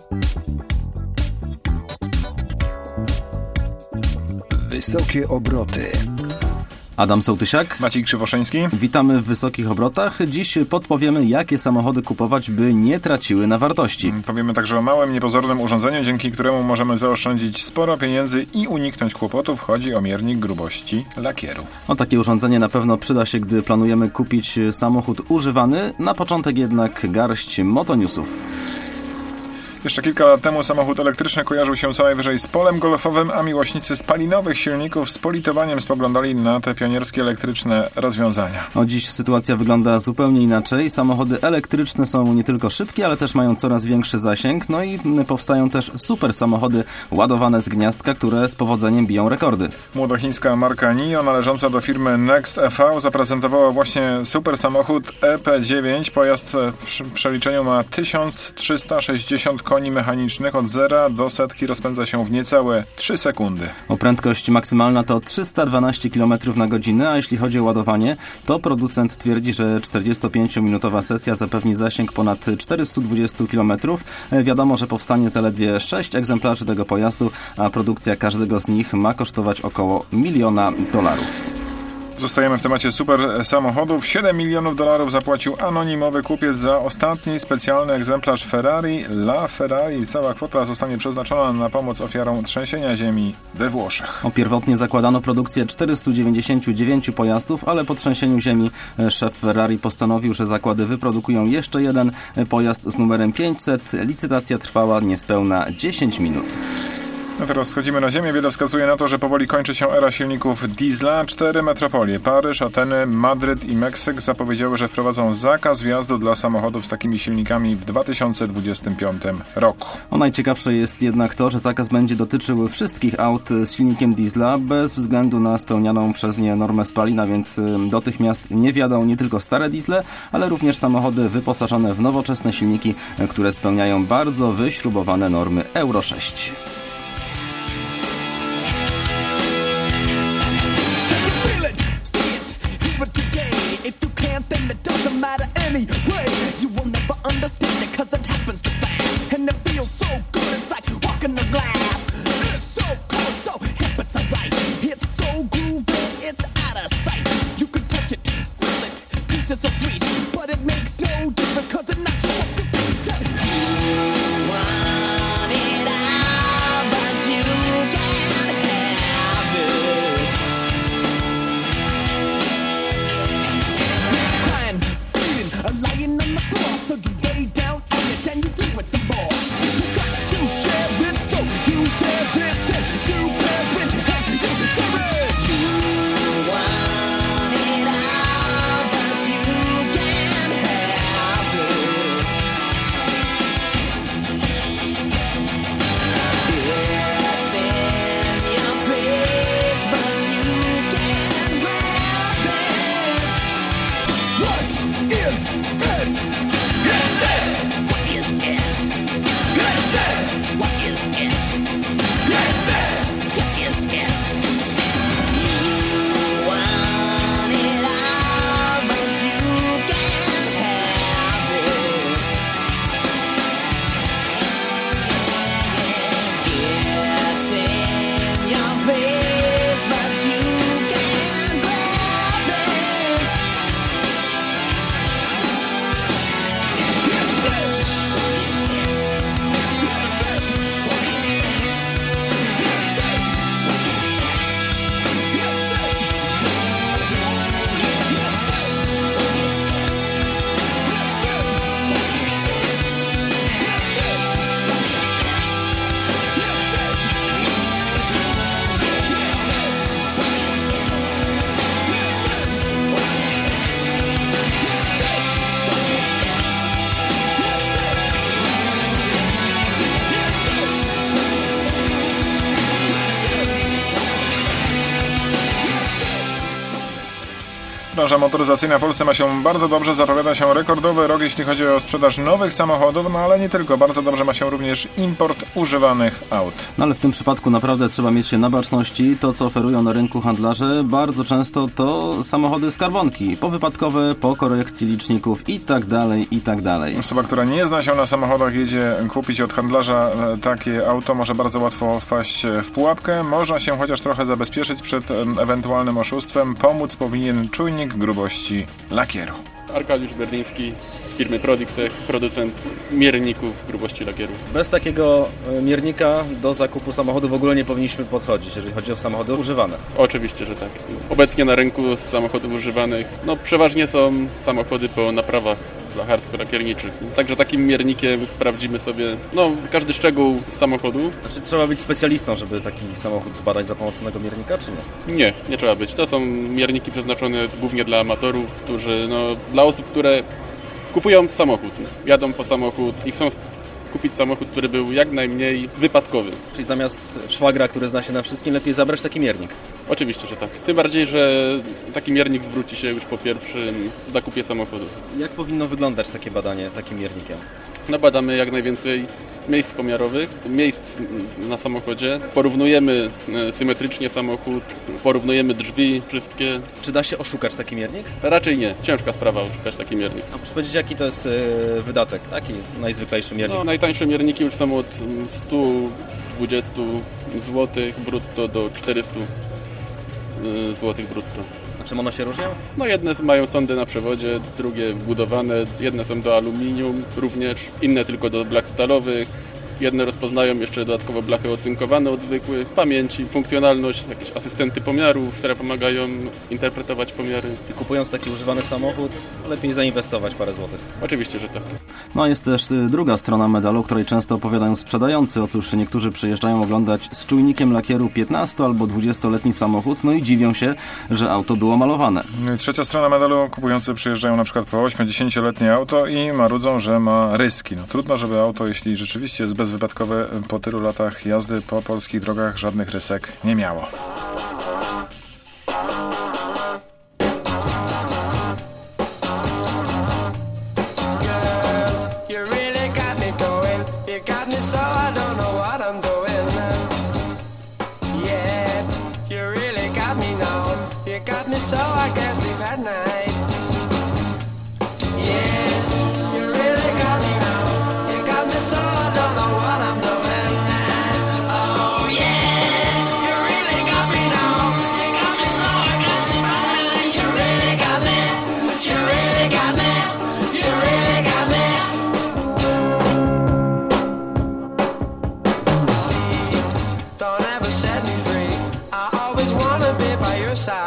Wysokie obroty. Adam Sołtysiak. Maciej Krzywoszyński. Witamy w Wysokich Obrotach. Dziś podpowiemy, jakie samochody kupować, by nie traciły na wartości. Powiemy także o małym, niepozornym urządzeniu, dzięki któremu możemy zaoszczędzić sporo pieniędzy i uniknąć kłopotów. Chodzi o miernik grubości lakieru. Takie urządzenie na pewno przyda się, gdy planujemy kupić samochód używany. Na początek jednak garść motonewsów. Jeszcze kilka lat temu samochód elektryczny kojarzył się co najwyżej z polem golfowym, a miłośnicy spalinowych silników z politowaniem spoglądali na te pionierskie elektryczne rozwiązania. Dziś sytuacja wygląda zupełnie inaczej. Samochody elektryczne są nie tylko szybkie, ale też mają coraz większy zasięg. I powstają też super samochody ładowane z gniazdka, które z powodzeniem biją rekordy. Młodochińska marka NIO, należąca do firmy Next EV, zaprezentowała właśnie super samochód EP9. Pojazd w przeliczeniu ma 1360 koni mechanicznych. Od 0 do setki rozpędza się w niecałe 3 sekundy. Prędkość maksymalna to 312 km na godzinę, a jeśli chodzi o ładowanie, to producent twierdzi, że 45-minutowa sesja zapewni zasięg ponad 420 km. Wiadomo, że powstanie zaledwie 6 egzemplarzy tego pojazdu, a produkcja każdego z nich ma kosztować około $1 000 000. Zostajemy w temacie super samochodów. $7 milionów zapłacił anonimowy kupiec za ostatni specjalny egzemplarz Ferrari LaFerrari. Cała kwota zostanie przeznaczona na pomoc ofiarom trzęsienia ziemi we Włoszech. Pierwotnie zakładano produkcję 499 pojazdów, ale po trzęsieniu ziemi szef Ferrari postanowił, że zakłady wyprodukują jeszcze jeden pojazd z numerem 500. Licytacja trwała niespełna 10 minut. Teraz schodzimy na ziemię. Wiele wskazuje na to, że powoli kończy się era silników diesla. 4 metropolie, Paryż, Ateny, Madryt i Meksyk zapowiedziały, że wprowadzą zakaz wjazdu dla samochodów z takimi silnikami w 2025 roku. Najciekawsze jest jednak to, że zakaz będzie dotyczył wszystkich aut z silnikiem diesla bez względu na spełnianą przez nie normę spalin, więc do tych miast nie wjadą nie tylko stare diesle, ale również samochody wyposażone w nowoczesne silniki, które spełniają bardzo wyśrubowane normy Euro 6. Anyway, you will never understand it, cause it happens too fast. And it feels so good, it's like walking the glass. It's so cool, so hip, it's alright. It's so groovy, it's out of sight. You can touch it, smell it, taste it so sweet. But it makes no difference, cause it knocks you off your feet. You want it all. Branża motoryzacyjna w Polsce ma się bardzo dobrze, zapowiada się rekordowy rok, jeśli chodzi o sprzedaż nowych samochodów, no ale nie tylko, bardzo dobrze ma się również import używanych aut. No ale w tym przypadku naprawdę trzeba mieć się na baczności. To, co oferują na rynku handlarze, bardzo często to samochody skarbonki, powypadkowe, po korekcji liczników i tak dalej. Osoba, która nie zna się na samochodach, jedzie kupić od handlarza takie auto, może bardzo łatwo wpaść w pułapkę. Można się chociaż trochę zabezpieczyć przed ewentualnym oszustwem. Pomóc powinien czujnik grubości lakieru. Arkadiusz Berliński z firmy Prodictech, producent mierników grubości lakieru. Bez takiego miernika do zakupu samochodu w ogóle nie powinniśmy podchodzić, jeżeli chodzi o samochody używane. Oczywiście, że tak. Obecnie na rynku z samochodów używanych przeważnie są samochody po naprawach blacharsko-lakierniczych. Także takim miernikiem sprawdzimy sobie każdy szczegół samochodu. Znaczy trzeba być specjalistą, żeby taki samochód zbadać za pomocą tego miernika, czy nie? Nie trzeba być. To są mierniki przeznaczone głównie dla amatorów, którzy, dla osób, które kupują samochód, jadą po samochód i chcą kupić samochód, który był jak najmniej wypadkowy. Czyli zamiast szwagra, który zna się na wszystkim, lepiej zabrać taki miernik? Oczywiście, że tak. Tym bardziej, że taki miernik zwróci się już po pierwszym zakupie samochodu. Jak powinno wyglądać takie badanie takim miernikiem? Badamy jak najwięcej miejsc pomiarowych, miejsc na samochodzie. Porównujemy symetrycznie samochód, porównujemy drzwi wszystkie. Czy da się oszukać taki miernik? Raczej nie. Ciężka sprawa oszukać taki miernik. A proszę powiedzieć, jaki to jest wydatek? Taki najzwyklejszy miernik? Najtańsze mierniki już są od 120 zł brutto do 400 zł brutto. A czym one się różnią? Jedne mają sondy na przewodzie, drugie wbudowane, jedne są do aluminium również, inne tylko do blach stalowych. Jedne rozpoznają jeszcze dodatkowo blachy ocynkowane od zwykłych, pamięci, funkcjonalność, jakieś asystenty pomiarów, które pomagają interpretować pomiary. I kupując taki używany samochód, lepiej zainwestować parę złotych. Oczywiście, że tak. Jest też druga strona medalu, o której często opowiadają sprzedający. Otóż niektórzy przyjeżdżają oglądać z czujnikiem lakieru 15 albo 20-letni samochód, i dziwią się, że auto było malowane. Trzecia strona medalu, kupujący przyjeżdżają na przykład po 8-10-letnie auto i marudzą, że ma ryski. Trudno, żeby auto, jeśli rzeczywiście jest bezwypadkowe, po tylu latach jazdy po polskich drogach żadnych rysek nie miało. So I can't sleep at night. Yeah, you really got me now. You got me so I don't know what I'm doing. Oh yeah, you really got me now. You got me so I can't sleep at night. You really got me. You really got me. You really got me. See, don't ever set me free. I always wanna be by your side.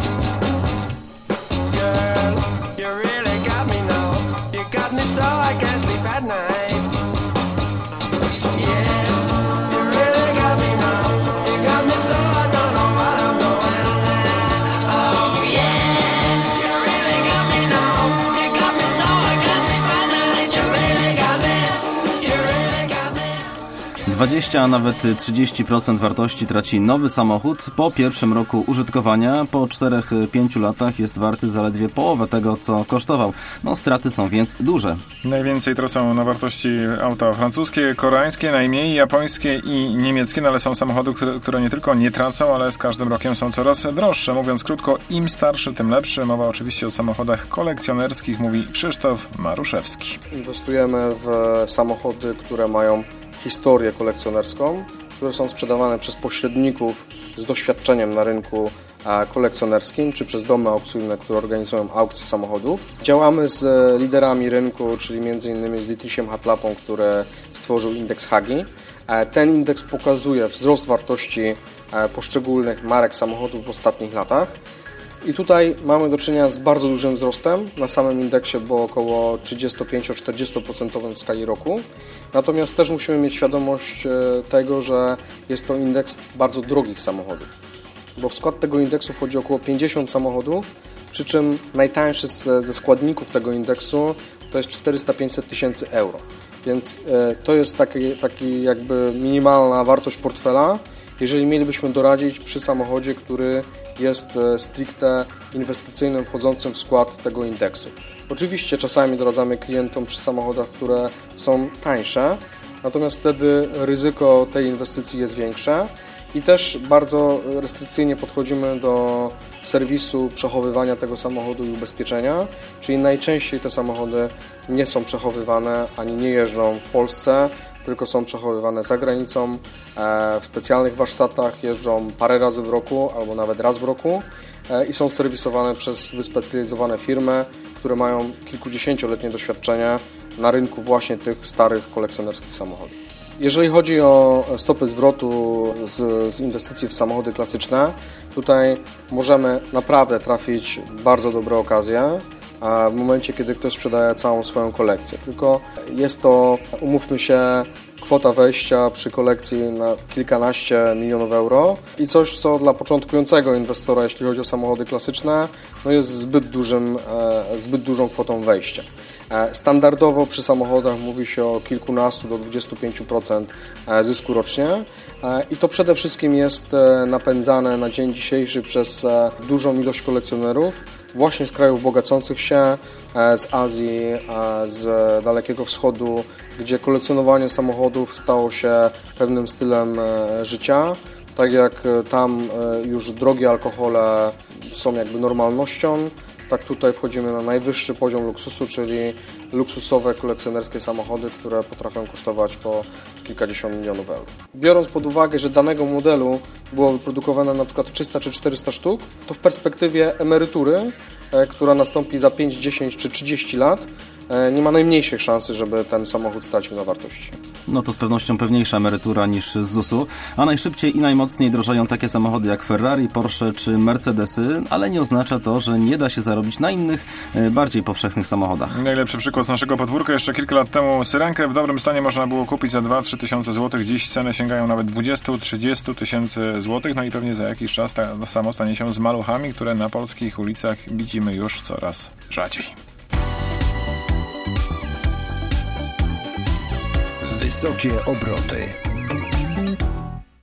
So I can't sleep at night. Yeah, you really got me now. You got me so I don't know what I'm doing. Oh yeah, you really got me now. You got me so I can't sleep at night. You really got me. You really got me. 20, a nawet 30% wartości traci nowy samochód po pierwszym roku użytkowania. Po 4-5 latach jest warty zaledwie połowę tego, co kosztował. Straty są więc duże. Najwięcej tracą na wartości auta francuskie, koreańskie, najmniej japońskie i niemieckie, ale są samochody, które nie tylko nie tracą, ale z każdym rokiem są coraz droższe. Mówiąc krótko, im starszy, tym lepszy. Mowa oczywiście o samochodach kolekcjonerskich, mówi Krzysztof Maruszewski. Inwestujemy w samochody, które mają historię kolekcjonerską, które są sprzedawane przez pośredników z doświadczeniem na rynku kolekcjonerskim, czy przez domy aukcyjne, które organizują aukcje samochodów. Działamy z liderami rynku, czyli m.in. z Dietrichem Hatlapą, który stworzył indeks Hagi. Ten indeks pokazuje wzrost wartości poszczególnych marek samochodów w ostatnich latach. I tutaj mamy do czynienia z bardzo dużym wzrostem. Na samym indeksie było około 35-40% w skali roku. Natomiast też musimy mieć świadomość tego, że jest to indeks bardzo drogich samochodów. Bo w skład tego indeksu wchodzi około 50 samochodów, przy czym najtańszy ze składników tego indeksu to jest 400-500 tysięcy euro. Więc to jest taki jakby minimalna wartość portfela, jeżeli mielibyśmy doradzić przy samochodzie, który jest stricte inwestycyjnym wchodzącym w skład tego indeksu. Oczywiście czasami doradzamy klientom przy samochodach, które są tańsze, natomiast wtedy ryzyko tej inwestycji jest większe i też bardzo restrykcyjnie podchodzimy do serwisu przechowywania tego samochodu i ubezpieczenia, czyli najczęściej te samochody nie są przechowywane ani nie jeżdżą w Polsce, tylko są przechowywane za granicą, w specjalnych warsztatach, jeżdżą parę razy w roku albo nawet raz w roku i są serwisowane przez wyspecjalizowane firmy, które mają kilkudziesięcioletnie doświadczenie na rynku właśnie tych starych kolekcjonerskich samochodów. Jeżeli chodzi o stopy zwrotu z inwestycji w samochody klasyczne, tutaj możemy naprawdę trafić bardzo dobre okazje w momencie, kiedy ktoś sprzedaje całą swoją kolekcję. Tylko jest to, umówmy się, kwota wejścia przy kolekcji na kilkanaście milionów euro i coś, co dla początkującego inwestora, jeśli chodzi o samochody klasyczne, no jest zbyt dużą kwotą wejścia. Standardowo przy samochodach mówi się o kilkunastu do 25% zysku rocznie i to przede wszystkim jest napędzane na dzień dzisiejszy przez dużą ilość kolekcjonerów właśnie z krajów bogacących się, z Azji, z Dalekiego Wschodu, gdzie kolekcjonowanie samochodów stało się pewnym stylem życia. Tak jak tam już drogie alkohole są jakby normalnością, tak tutaj wchodzimy na najwyższy poziom luksusu, czyli luksusowe kolekcjonerskie samochody, które potrafią kosztować po kilkadziesiąt milionów euro. Biorąc pod uwagę, że danego modelu było wyprodukowane na przykład 300 czy 400 sztuk, to w perspektywie emerytury, która nastąpi za 5, 10 czy 30 lat, nie ma najmniejszej szansy, żeby ten samochód stracił na wartości. No to z pewnością pewniejsza emerytura niż z ZUS-u, a najszybciej i najmocniej drożeją takie samochody jak Ferrari, Porsche czy Mercedesy, ale nie oznacza to, że nie da się zarobić na innych, bardziej powszechnych samochodach. Najlepszy przykład z naszego podwórka. Jeszcze kilka lat temu Syrenkę w dobrym stanie można było kupić za 2-3 tysiące złotych. Dziś ceny sięgają nawet 20-30 tysięcy złotych. No i pewnie za jakiś czas to samo stanie się z maluchami, które na polskich ulicach widzimy już coraz rzadziej. Wysokie obroty.